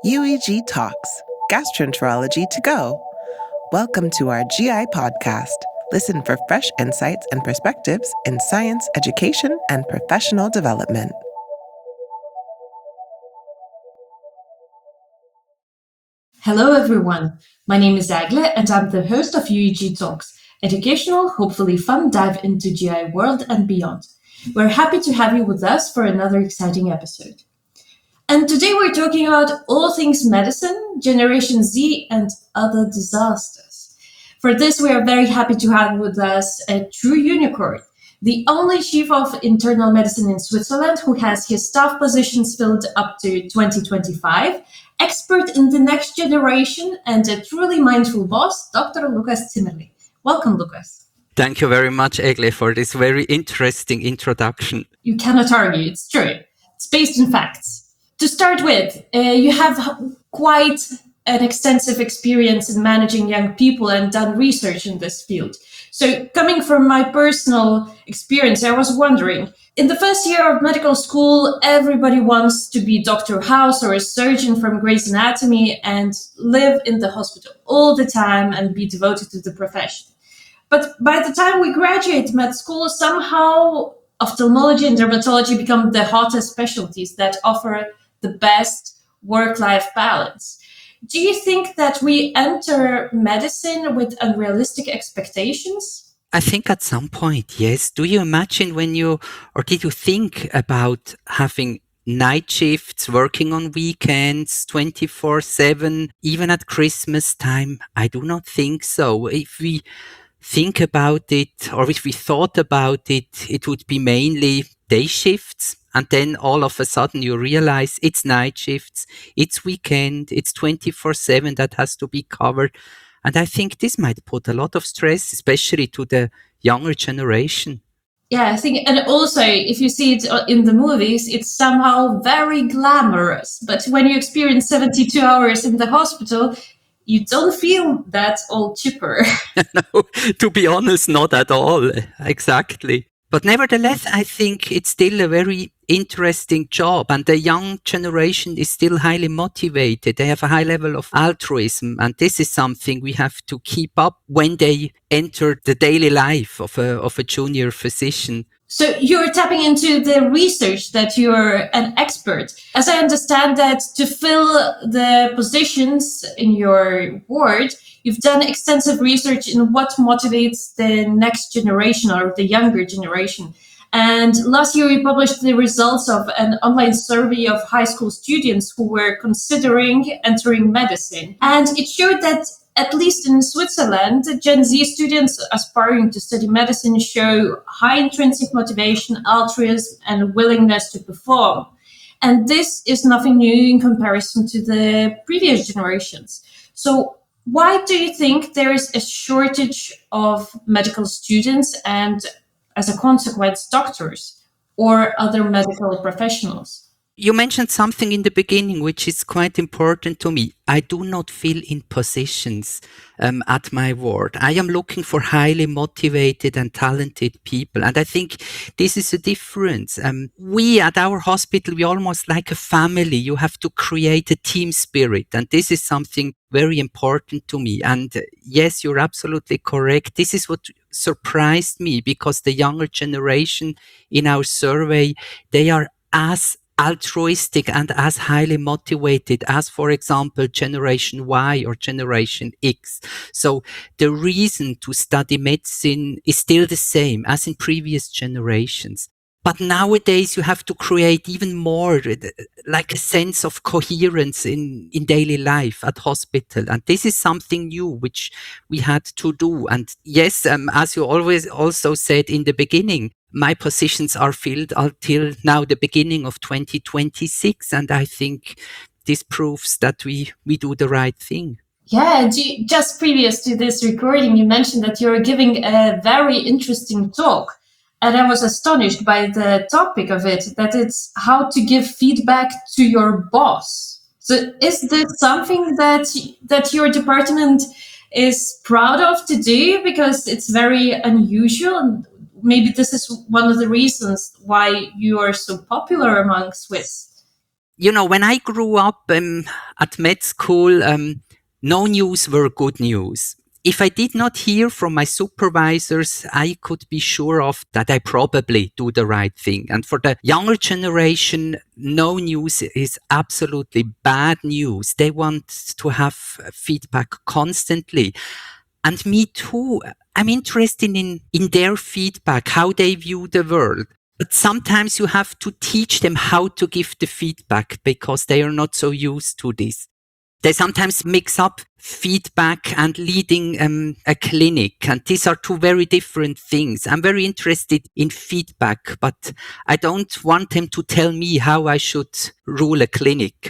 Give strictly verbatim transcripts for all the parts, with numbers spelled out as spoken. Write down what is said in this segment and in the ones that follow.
U E G Talks, Gastroenterology to Go. Welcome to our G I podcast. Listen for fresh insights and perspectives in science, education, and professional development. Hello everyone, my name is Agle and I'm the host of U E G Talks, educational, hopefully fun dive into G I world and beyond. We're happy to have you with us for another exciting episode. And today we're talking about all things medicine, Generation Z and other disasters. For this we are very happy to have with us a true unicorn, the only chief of internal medicine in Switzerland who has his staff positions filled up to twenty twenty-five, expert in the next generation and a truly mindful boss, Doctor Lukas Zimmerli. Welcome, Lukas. Thank you very much, Egle, for this very interesting introduction. You cannot argue, it's true. It's based in facts. To start with, uh, you have quite an extensive experience in managing young people and done research in this field. So coming from my personal experience, I was wondering, in the first year of medical school, everybody wants to be Doctor House or a surgeon from Grey's Anatomy and live in the hospital all the time and be devoted to the profession. But by the time we graduate med school, somehow ophthalmology and dermatology become the hottest specialties that offer the best work-life balance. Do you think that we enter medicine with unrealistic expectations? I think at some point, yes. Do you imagine when you, or did you think about having night shifts, working on weekends, twenty-four seven, even at Christmas time? I do not think so. If we think about it, or if we thought about it, it would be mainly day shifts. And then all of a sudden you realize it's night shifts, it's weekend, it's twenty-four seven that has to be covered. And I think this might put a lot of stress, especially to the younger generation. Yeah, I think, and also if you see it in the movies, it's somehow very glamorous. But when you experience seventy-two hours in the hospital, you don't feel that all chipper. No, to be honest, not at all. Exactly. But nevertheless, I think it's still a very interesting job, and the young generation is still highly motivated. They have a high level of altruism, and this is something we have to keep up when they enter the daily life of a, of a junior physician. So you're tapping into the research that you're an expert. As I understand that to fill the positions in your ward, you've done extensive research in what motivates the next generation or the younger generation. And last year you published the results of an online survey of high school students who were considering entering medicine. And it showed that at least in Switzerland, Gen Z students aspiring to study medicine show high intrinsic motivation, altruism, and willingness to perform. And this is nothing new in comparison to the previous generations. So why do you think there is a shortage of medical students and, as a consequence, doctors or other medical professionals? You mentioned something in the beginning which is quite important to me. I do not fill in positions um, at my ward. I am looking for highly motivated and talented people. And I think this is a difference. Um, we at our hospital, we almost like a family. You have to create a team spirit. And this is something very important to me. And uh, yes, you're absolutely correct. This is what surprised me, because the younger generation in our survey, they are as altruistic and as highly motivated as, for example, Generation Y or Generation X. So the reason to study medicine is still the same as in previous generations. But nowadays you have to create even more, like a sense of coherence in, in daily life at hospital. And this is something new which we had to do. And yes, um, as you always also said in the beginning, my positions are filled until now the beginning of twenty twenty-six. And I think this proves that we, we do the right thing. Yeah, just previous to this recording, you mentioned that you're giving a very interesting talk. And I was astonished by the topic of it, that it's how to give feedback to your boss. So is this something that that your department is proud of to do? Because it's very unusual. Maybe this is one of the reasons why you are so popular among Swiss. You know, when I grew up um, at med school, um, no news were good news. If I did not hear from my supervisors, I could be sure of that I probably do the right thing. And for the younger generation, no news is absolutely bad news. They want to have feedback constantly. And me too. I'm interested in, in their feedback, how they view the world. But sometimes you have to teach them how to give the feedback because they are not so used to this. They sometimes mix up feedback and leading um, a clinic. And these are two very different things. I'm very interested in feedback, but I don't want them to tell me how I should rule a clinic.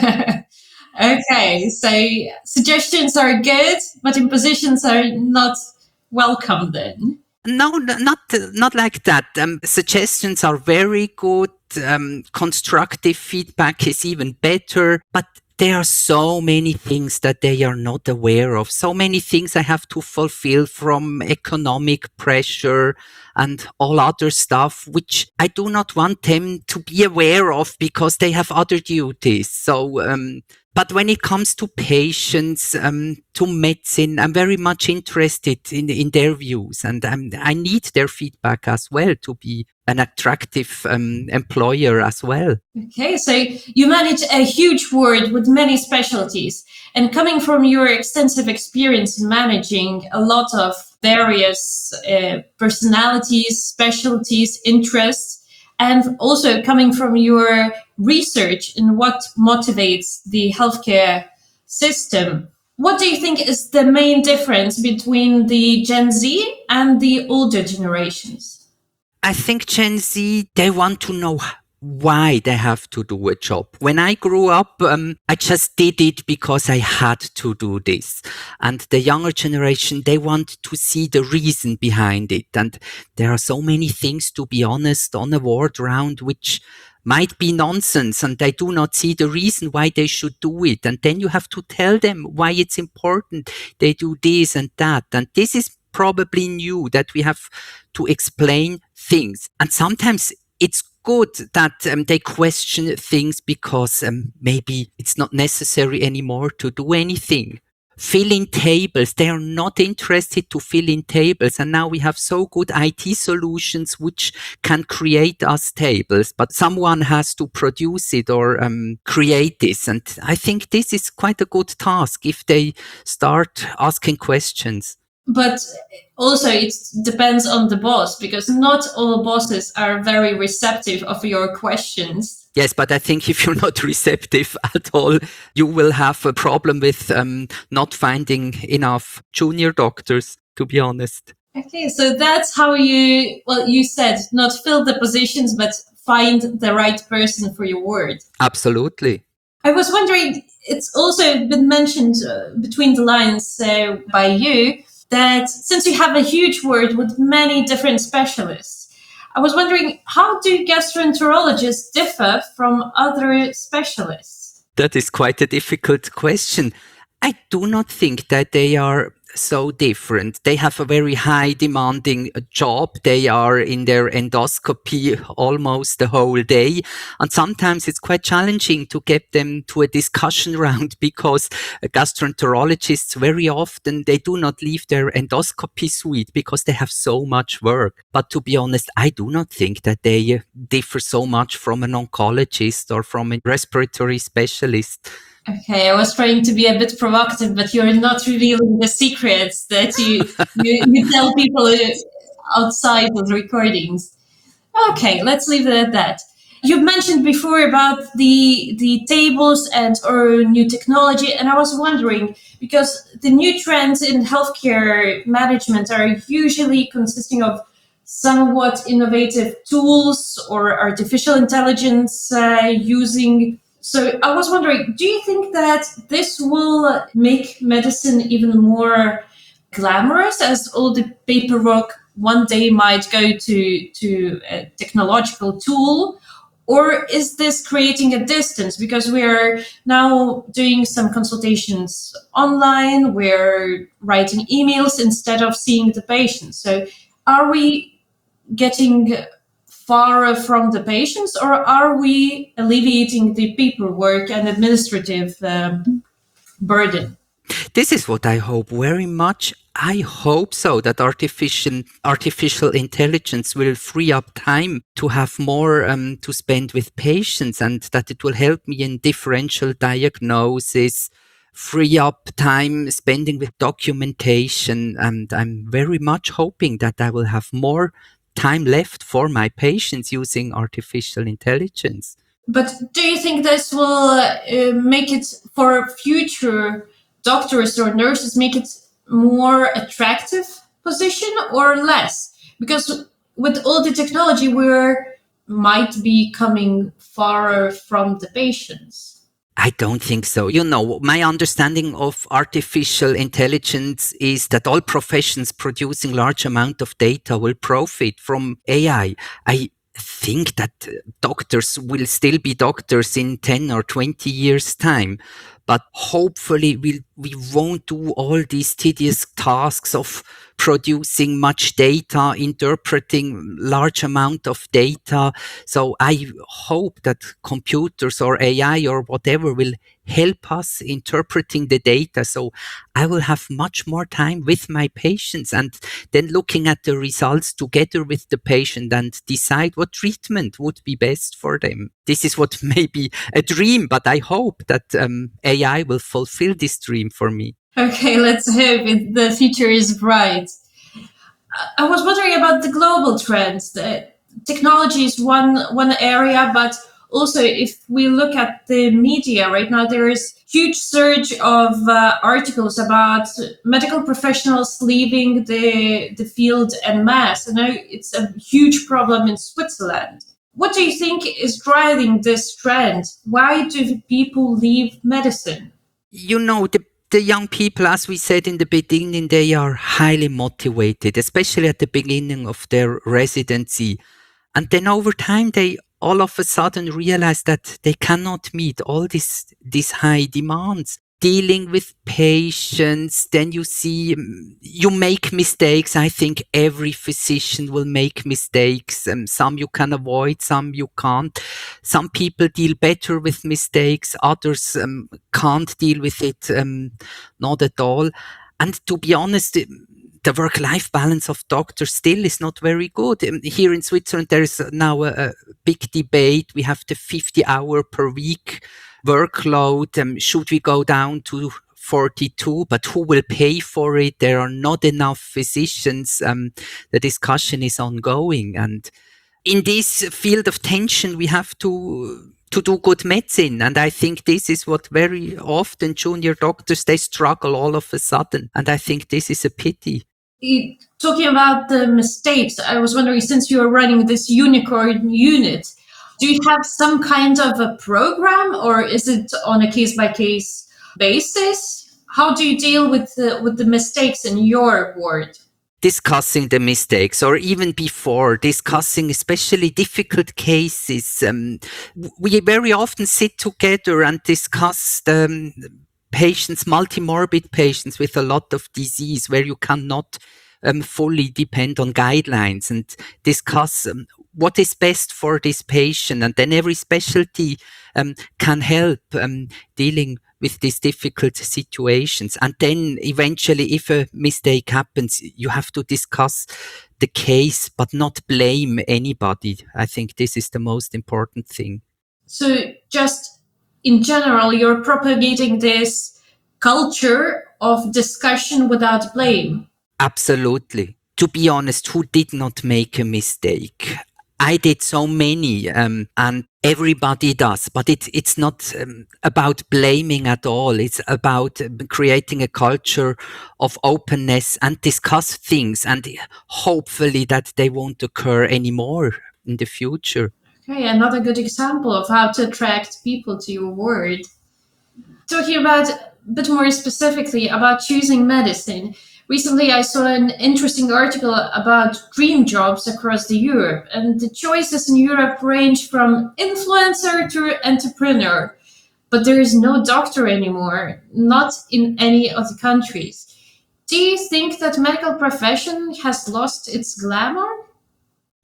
Okay, so suggestions are good, but impositions are not welcome then. No, not not like that. Um, suggestions are very good. Um, constructive feedback is even better. But there are so many things that they are not aware of. So many things I have to fulfill, from economic pressure and all other stuff, which I do not want them to be aware of because they have other duties. So, um, but when it comes to patients, um, to medicine, I'm very much interested in, in their views, and I'm, I need their feedback as well to be an attractive um, employer as well. Okay, so you manage a huge ward with many specialties, and coming from your extensive experience in managing a lot of various uh, personalities, specialties, interests, and also coming from your research in what motivates the healthcare system, what do you think is the main difference between the Gen Z and the older generations? I think Gen Z, they want to know why they have to do a job. When I grew up, um, I just did it because I had to do this. And the younger generation, they want to see the reason behind it. And there are so many things, to be honest, on a ward round which might be nonsense, and they do not see the reason why they should do it. And then you have to tell them why it's important. They do this and that. And this is probably new, that we have to explain things. And sometimes it's good that um, they question things because um, maybe it's not necessary anymore to do anything. Fill in tables. They are not interested to fill in tables. And now we have so good I T solutions which can create us tables, but someone has to produce it or um, create this. And I think this is quite a good task if they start asking questions. But also it depends on the boss, because not all bosses are very receptive of your questions. Yes, but I think if you're not receptive at all, you will have a problem with um, not finding enough junior doctors, to be honest. Okay, so that's how you, well, you said not fill the positions, but find the right person for your ward. Absolutely. I was wondering, it's also been mentioned uh, between the lines uh, by you, that since you have a huge ward with many different specialists, I was wondering, how do gastroenterologists differ from other specialists? That is quite a difficult question. I do not think that they are so different. They have a very high demanding job. They are in their endoscopy almost the whole day. And sometimes it's quite challenging to get them to a discussion round because gastroenterologists very often, they do not leave their endoscopy suite because they have so much work. But to be honest, I do not think that they differ so much from an oncologist or from a respiratory specialist. Okay, I was trying to be a bit provocative, but you're not revealing the secrets that you, you, you tell people outside of the recordings. Okay, let's leave it at that. You mentioned before about the the tables and or new technology, and I was wondering, because the new trends in healthcare management are usually consisting of somewhat innovative tools or artificial intelligence uh, using. So I was wondering, do you think that this will make medicine even more glamorous, as all the paperwork one day might go to, to a technological tool? Or is this creating a distance? Because we are now doing some consultations online, we're writing emails instead of seeing the patient. So are we getting far from the patients, or are we alleviating the paperwork and administrative um, burden? This is what I hope very much. I hope so, that artificial artificial intelligence will free up time to have more um, to spend with patients, and that it will help me in differential diagnosis, free up time spending with documentation. And I'm very much hoping that I will have more time left for my patients using artificial intelligence. But do you think this will uh, make it for future doctors or nurses, make it more attractive position or less? Because with all the technology, we might be coming far from the patients. I don't think so. You know, my understanding of artificial intelligence is that all professions producing large amount of data will profit from A I. I think that doctors will still be doctors in ten or twenty years' time. But hopefully we'll, we won't do all these tedious tasks of producing much data, interpreting large amount of data. So I hope that computers or A I or whatever will help us interpreting the data. So I will have much more time with my patients and then looking at the results together with the patient and decide what treatment would be best for them. This is what may be a dream, but I hope that um, A I will fulfill this dream for me. Okay, let's hope it, the future is bright. I was wondering about the global trends. The technology is one one area, but also if we look at the media right now, there is huge surge of uh, articles about medical professionals leaving the the field en masse. I know it's a huge problem in Switzerland. What do you think is driving this trend? Why do people leave medicine? You know, the The young people, as we said in the beginning, they are highly motivated, especially at the beginning of their residency. And then over time, they all of a sudden realize that they cannot meet all these, these high demands. Dealing with patients, then you see, you make mistakes. I think every physician will make mistakes. Um, some you can avoid, some you can't. Some people deal better with mistakes, others um, can't deal with it, um, not at all. And to be honest, the work-life balance of doctors still is not very good. Um, here in Switzerland, there is now a, a big debate. We have the fifty hour per week workload. Um, should we go down to forty-two? But who will pay for it? There are not enough physicians. Um, the discussion is ongoing. And in this field of tension, we have to to do good medicine. And I think this is what very often junior doctors, they struggle all of a sudden. And I think this is a pity. Talking about the mistakes, I was wondering, since you are running this unicorn unit, do you have some kind of a program, or is it on a case-by-case basis? How do you deal with the, with the mistakes in your ward? Discussing the mistakes, or even before, discussing especially difficult cases. Um, we very often sit together and discuss the um, patients, multimorbid patients with a lot of disease where you cannot um, fully depend on guidelines, and discuss um, what is best for this patient. And then every specialty um, can help um, dealing with these difficult situations. And then eventually, if a mistake happens, you have to discuss the case, but not blame anybody. I think this is the most important thing. So just in general, you're propagating this culture of discussion without blame. Absolutely. To be honest, who did not make a mistake? I did so many, um, and everybody does, but it, it's not um, about blaming at all. It's about uh, creating a culture of openness and discuss things, and hopefully that they won't occur anymore in the future. Okay, another good example of how to attract people to your ward. Talking about a bit more specifically about choosing medicine. Recently, I saw an interesting article about dream jobs across the Europe, and the choices in Europe range from influencer to entrepreneur. But there is no doctor anymore, not in any of the countries. Do you think that medical profession has lost its glamour?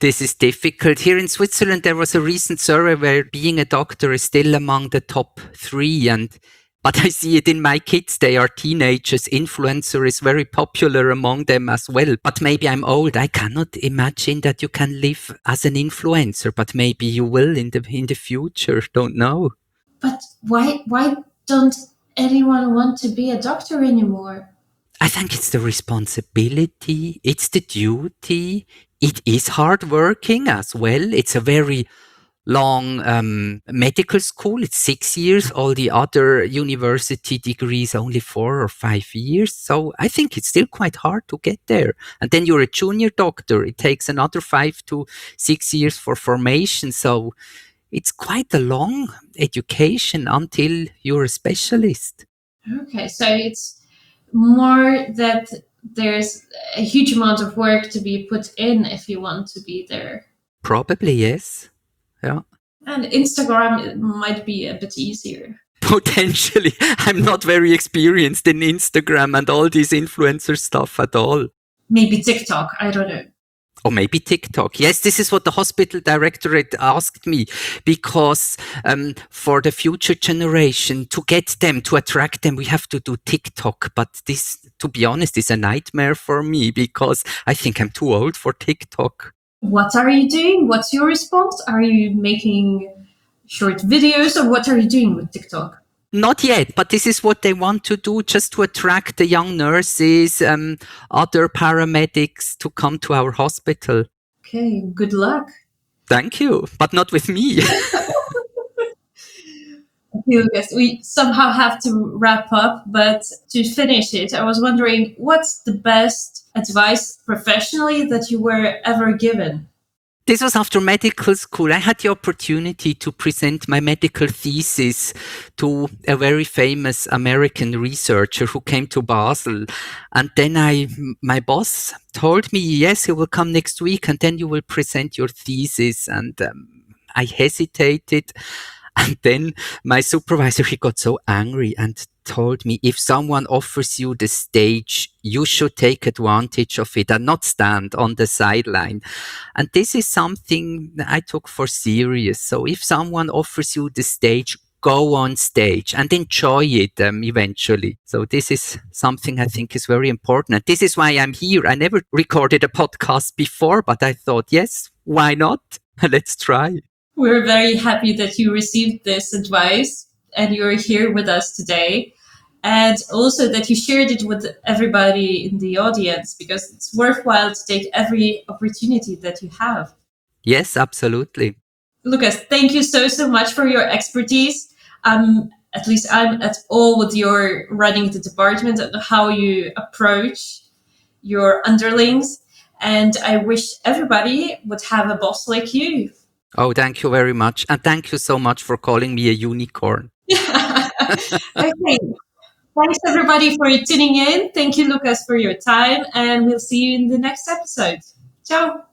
This is difficult. Here in Switzerland, there was a recent survey where being a doctor is still among the top three. And but I see it in my kids. They are teenagers. Influencer is very popular among them as well. But maybe I'm old. I cannot imagine that you can live as an influencer, but maybe you will in the in the future. Don't know. But why why don't anyone want to be a doctor anymore? I think it's the responsibility. It's the duty. It is hard working as well. It's a very long um, medical school. It's six years. All the other university degrees only four or five years. So I think it's still quite hard to get there. And then you're a junior doctor. It takes another five to six years for formation. So it's quite a long education until you're a specialist. Okay, so it's more that there's a huge amount of work to be put in if you want to be there. Probably, yes. Yeah. And Instagram might be a bit easier. Potentially. I'm not very experienced in Instagram and all these influencer stuff at all. Maybe TikTok, I don't know. Or maybe TikTok. Yes, this is what the hospital directorate asked me, because um, for the future generation, to get them, to attract them, we have to do TikTok. But this, to be honest, is a nightmare for me because I think I'm too old for TikTok. What are you doing? What's your response? Are you making short videos or what are you doing with TikTok? Not yet, but this is what they want to do, just to attract the young nurses, um, other paramedics to come to our hospital. Okay, good luck. Thank you, but not with me. Okay, Lucas, we somehow have to wrap up, but to finish it, I was wondering, what's the best advice professionally that you were ever given? This was after medical school. I had the opportunity to present my medical thesis to a very famous American researcher who came to Basel. And then I, my boss told me, yes, he will come next week and then you will present your thesis. And um, I hesitated. And then my supervisor, he got so angry and told me, if someone offers you the stage, you should take advantage of it and not stand on the sideline. And this is something I took for serious. So if someone offers you the stage, go on stage and enjoy it um, eventually. So this is something I think is very important. And this is why I'm here. I never recorded a podcast before, but I thought, yes, why not? Let's try. We're very happy that you received this advice and you're here with us today. And also that you shared it with everybody in the audience, because it's worthwhile to take every opportunity that you have. Yes, absolutely. Lucas, thank you so, so much for your expertise. Um, at least I'm at all with your running the department and how you approach your underlings. And I wish everybody would have a boss like you. Oh, thank you very much. And thank you so much for calling me a unicorn. Okay. Thanks, everybody, for tuning in. Thank you, Lucas, for your time. And we'll see you in the next episode. Ciao.